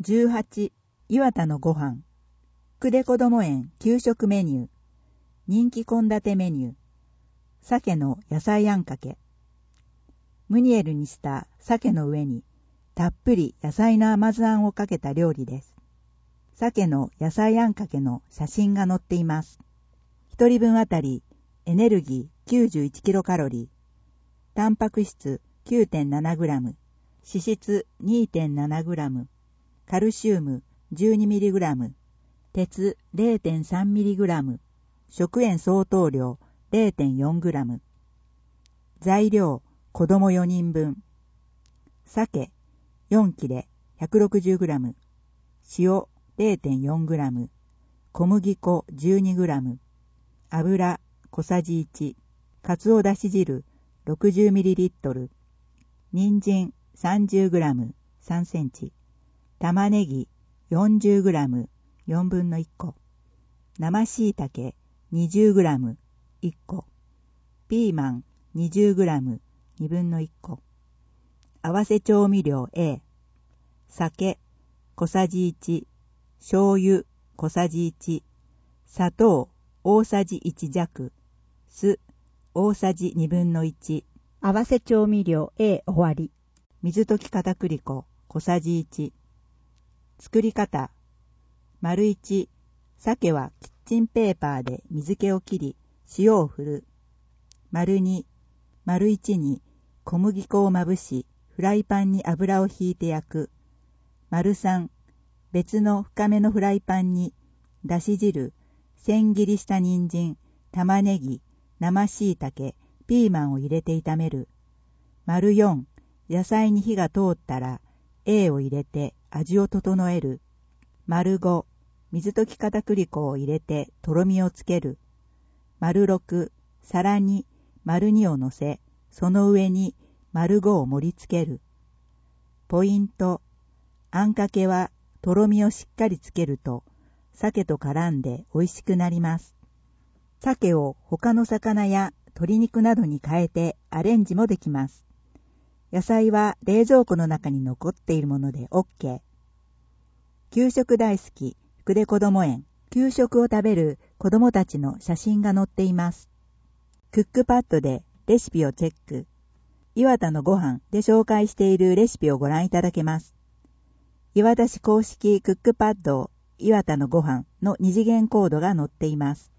18、岩田のご飯。くでこども園給食メニュー。人気献立メニュー。鮭の野菜あんかけ。ムニエルにした鮭の上にたっぷり野菜の甘酢あんをかけた料理です。鮭の野菜あんかけの写真が載っています。一人分あたりエネルギー91キロカロリー、タンパク質 9.7 グラム、脂質 2.7 グラム、カルシウム12ミリグラム、鉄 0.3 ミリグラム、食塩相当量 0.4 グラム。材料、子供4人分。鮭4切れ160グラム、塩 0.4 グラム、小麦粉12グラム、油小さじ1、かつおだし汁60ミリリットル、人参30グラム3センチ、玉ねぎ40グラム4分の1個、生しいたけ20グラム1個、ピーマン20グラム2分の1個、合わせ調味料 A、酒小さじ1、醤油小さじ1、砂糖大さじ1弱、酢大さじ2分の1、合わせ調味料 A 終わり。水溶き片栗粉小さじ1。作り方。丸1、鮭はキッチンペーパーで水気を切り、塩を振る。丸2、丸1に小麦粉をまぶし、フライパンに油をひいて焼く。丸3、別の深めのフライパンに、だし汁、千切りした人参、玉ねぎ、生しいたけ、ピーマンを入れて炒める。丸4、野菜に火が通ったら、A を入れて味を整える。丸5、水溶き片栗粉を入れてとろみをつける。丸6、皿に丸2を乗せ、その上に丸5を盛り付ける。ポイント。あんかけはとろみをしっかりつけると、鮭と絡んで美味しくなります。鮭を他の魚や鶏肉などに変えてアレンジもできます。野菜は冷蔵庫の中に残っているもので OK。給食大好き、福でこども園。給食を食べる子供たちの写真が載っています。クックパッドでレシピをチェック。岩田のご飯で紹介しているレシピをご覧いただけます。岩田市公式クックパッド岩田のご飯の二次元コードが載っています。